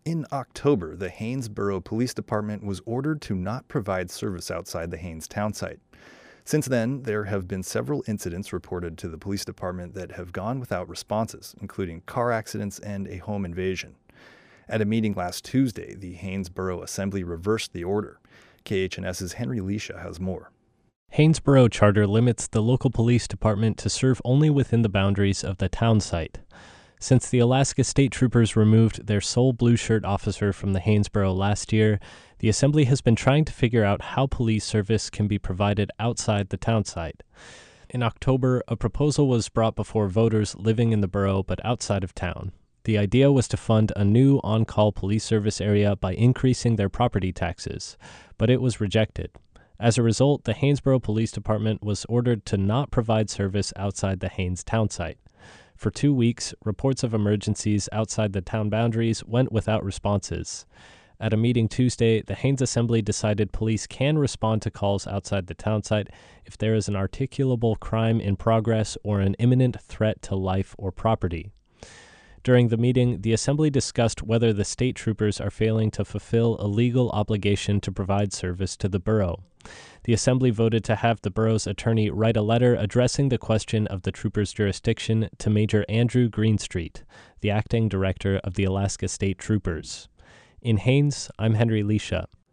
In October, the Haynesboro Police Department was ordered to not provide service outside the Haines townsite. Since then, there have been several incidents reported to the police department that have gone without responses, including car accidents and a home invasion. At a meeting last Tuesday, the Haynesboro Assembly reversed the order. KHNS's Henry Leisha has more. Haynesboro charter limits the local police department to serve only within the boundaries of the town site. Since the Alaska State Troopers removed their sole blue shirt officer from the Haynesboro last year, the Assembly has been trying to figure out how police service can be provided outside the town site. In October, a proposal was brought before voters living in the borough but outside of town. The idea was to fund a new on-call police service area by increasing their property taxes, but it was rejected. As a result, the Haynesboro Police Department was ordered to not provide service outside the Haines town site. For 2 weeks, reports of emergencies outside the town boundaries went without responses. At a meeting Tuesday, the Haines Assembly decided police can respond to calls outside the town site if there is an articulable crime in progress or an imminent threat to life or property. During the meeting, the Assembly discussed whether the state troopers are failing to fulfill a legal obligation to provide service to the borough. The Assembly voted to have the borough's attorney write a letter addressing the question of the troopers' jurisdiction to Major Andrew Greenstreet, the acting director of the Alaska State Troopers. In Haines, I'm Henry Leisha.